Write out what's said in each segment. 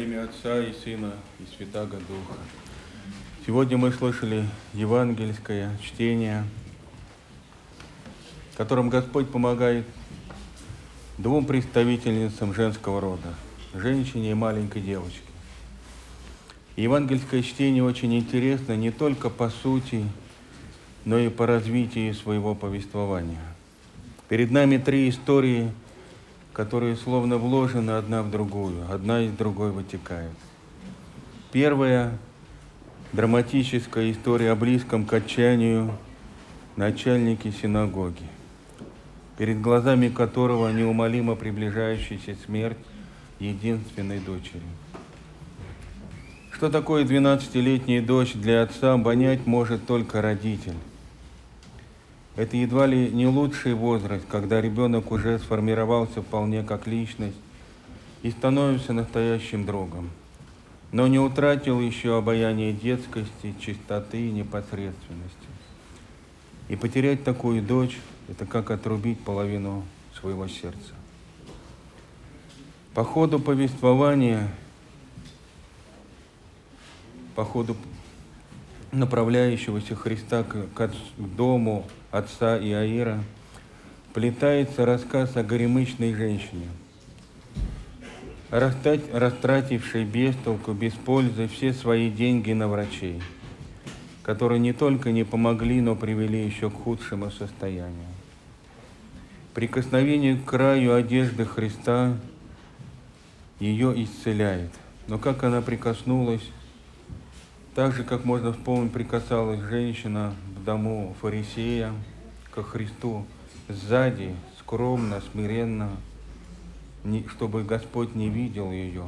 имя Отца и Сына и Святаго Духа. Сегодня мы слышали евангельское чтение, в котором Господь помогает двум представительницам женского рода, женщине и маленькой девочке. И евангельское чтение очень интересно не только по сути, но и по развитию своего повествования. Перед нами три истории, которые словно вложены одна в другую, одна из другой вытекает. Первая – драматическая история о близком к отчаянию начальнике синагоги, перед глазами которого неумолимо приближающаяся смерть единственной дочери. Что такое 12-летняя дочь для отца, понять может только родитель. Это едва ли не лучший возраст, когда ребенок уже сформировался вполне как личность и становится настоящим другом, но не утратил еще обаяние детскости, чистоты и непосредственности. И потерять такую дочь – это как отрубить половину своего сердца. По ходу повествования, по ходу направляющегося Христа к дому отца Иаира, плетается рассказ о горемычной женщине, растратившей без толку, без пользы все свои деньги на врачей, которые не только не помогли, но привели еще к худшему состоянию. Прикосновение к краю одежды Христа ее исцеляет. Но как она прикоснулась, так же, как можно вспомнить, прикасалась женщина в дому фарисея ко Христу сзади, скромно, смиренно, чтобы Господь не видел ее.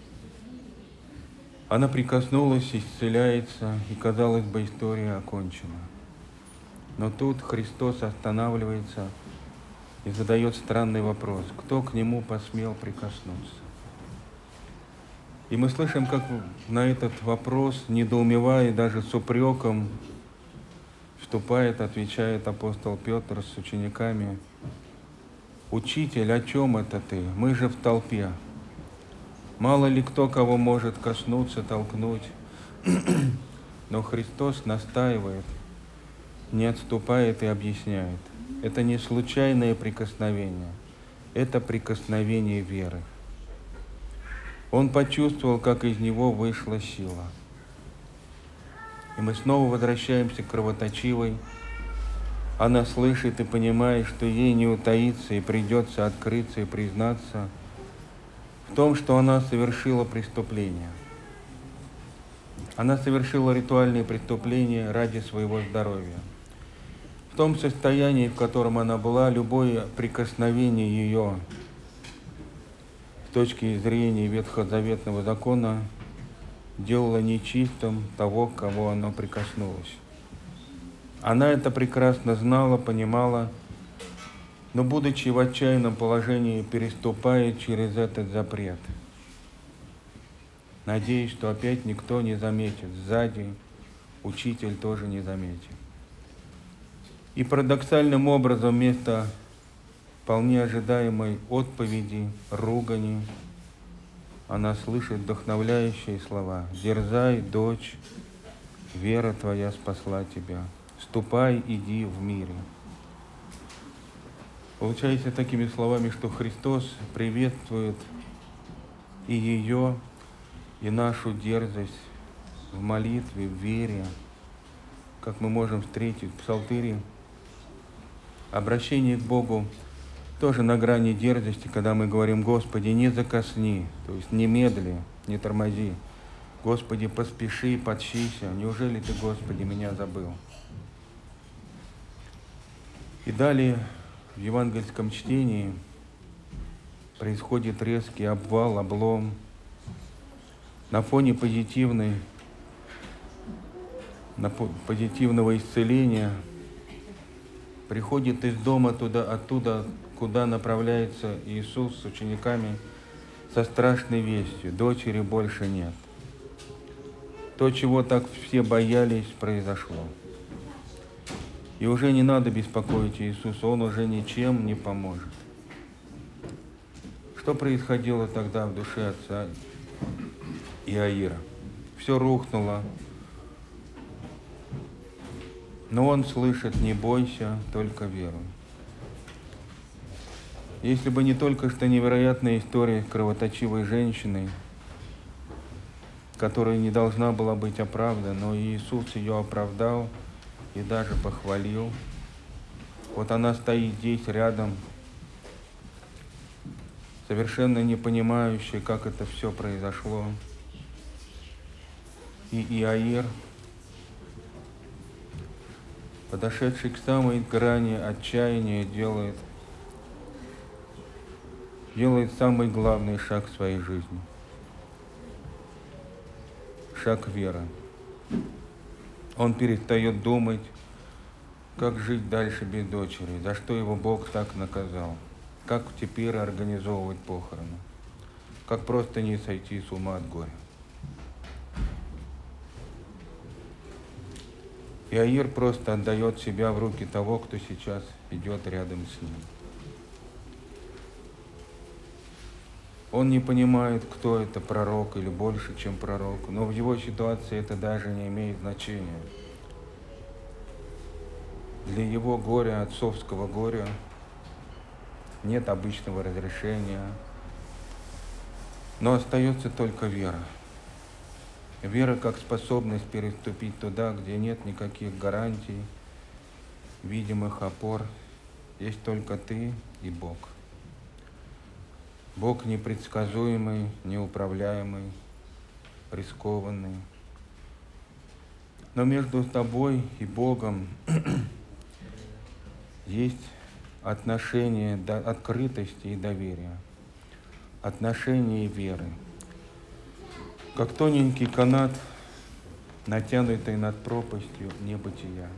Она прикоснулась, исцеляется, и, казалось бы, история окончена. Но тут Христос останавливается и задает странный вопрос: кто к нему посмел прикоснуться? И мы слышим, как на этот вопрос, недоумевая, даже с упреком, вступает, отвечает апостол Петр с учениками: «Учитель, о чем это ты? Мы же в толпе. Мало ли кто кого может коснуться, толкнуть». Но Христос настаивает, не отступает и объясняет. Это не случайное прикосновение, это прикосновение веры. Он почувствовал, как из него вышла сила. И мы снова возвращаемся к кровоточивой. Она слышит и понимает, что ей не утаиться и придется открыться и признаться в том, что она совершила преступление. Она совершила ритуальные преступления ради своего здоровья. В том состоянии, в котором она была, любое прикосновение ее с точки зрения ветхозаветного закона делало нечистым того, к кого она прикоснулась. Она это прекрасно знала, понимала, но, будучи в отчаянном положении, переступает через этот запрет, надеясь, что опять никто не заметит, сзади учитель тоже не заметит. И парадоксальным образом вместо вполне ожидаемой отповеди, ругани, она слышит вдохновляющие слова: «Дерзай, дочь, вера твоя спасла тебя. Ступай, иди в мире». Получается такими словами, что Христос приветствует и ее, и нашу дерзость в молитве, в вере, как мы можем встретить в псалтире. Обращение к Богу тоже на грани дерзости, когда мы говорим: «Господи, не закосни», то есть не медли, не тормози. «Господи, поспеши, подщися, неужели Ты, Господи, меня забыл?» И далее в евангельском чтении происходит резкий обвал, облом. На фоне позитивного исцеления приходит из дома оттуда, куда направляется Иисус с учениками, со страшной вестью: дочери больше нет. То, чего так все боялись, произошло. И уже не надо беспокоить Иисуса, Он уже ничем не поможет. Что происходило тогда в душе Отца Иаира. Все рухнуло. Но он слышит: не бойся, только веруй. Если бы не только что невероятная история кровоточивой женщины, которая не должна была быть оправдана, но Иисус ее оправдал и даже похвалил. Вот она стоит здесь рядом, совершенно не понимающая, как это все произошло. И Иаир, подошедший к самой грани отчаяния, делает самый главный шаг в своей жизни. Шаг веры. Он перестает думать, как жить дальше без дочери, за что его Бог так наказал, как теперь организовывать похороны, как просто не сойти с ума от горя. Иаир просто отдает себя в руки того, кто сейчас идет рядом с ним. Он не понимает, кто это, пророк или больше, чем пророк, но в его ситуации это даже не имеет значения. Для его горя, отцовского горя, нет обычного разрешения, но остается только вера. Вера как способность переступить туда, где нет никаких гарантий, видимых опор, есть только ты и Бог. Бог непредсказуемый, неуправляемый, рискованный. Но между тобой и Богом есть отношение открытости и доверия, отношение и веры. Как тоненький канат, натянутый над пропастью небытия.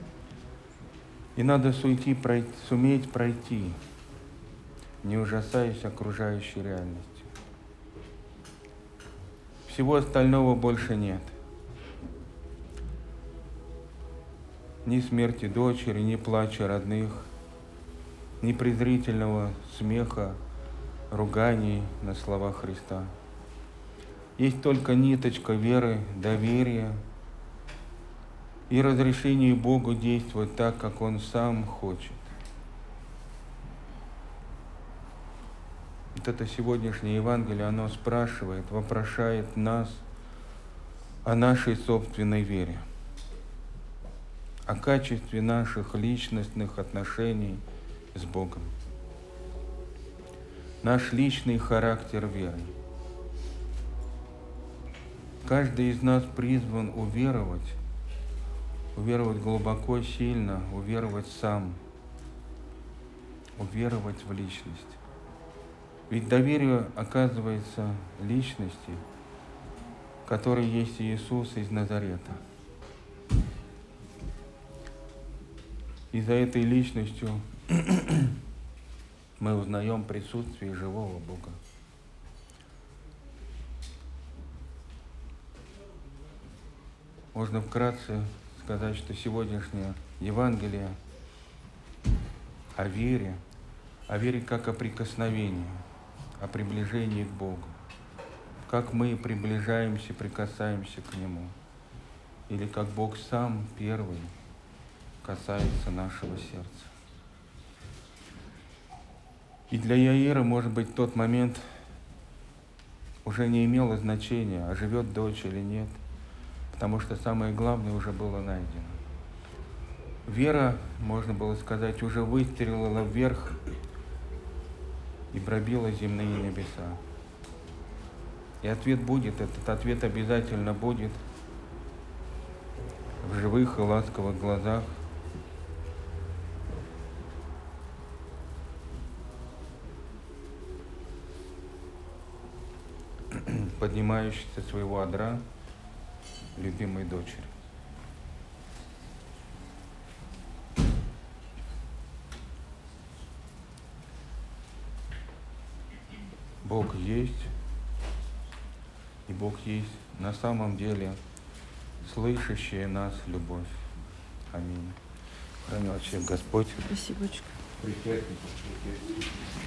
И надо суметь пройти, не ужасаясь окружающей реальности. Всего остального больше нет. Ни смерти дочери, ни плача родных, ни презрительного смеха, руганий на слова Христа. Есть только ниточка веры, доверия и разрешение Богу действовать так, как Он сам хочет. Вот это сегодняшнее Евангелие, оно спрашивает, вопрошает нас о нашей собственной вере, о качестве наших личностных отношений с Богом, наш личный характер веры. Каждый из нас призван уверовать глубоко, сильно, уверовать сам, уверовать в личность. Ведь доверие оказывается личности, которой есть Иисус из Назарета. И за этой личностью мы узнаем присутствие живого Бога. Можно вкратце сказать, что сегодняшнее Евангелие о вере как о прикосновении, о приближении к Богу, как мы приближаемся, прикасаемся к Нему, или как Бог сам первый касается нашего сердца. И для Иаира, может быть, тот момент уже не имело значения, а живет дочь или нет, потому что самое главное уже было найдено. Вера, можно было сказать, уже выстрелила вверх и пробила земные небеса. И ответ будет, этот ответ обязательно будет в живых и ласковых глазах, поднимающейся своего одра любимой дочери. Бог есть, и Бог есть на самом деле слышащая нас любовь. Аминь. Храни вас всех Господь. Спасибо. Присядьте.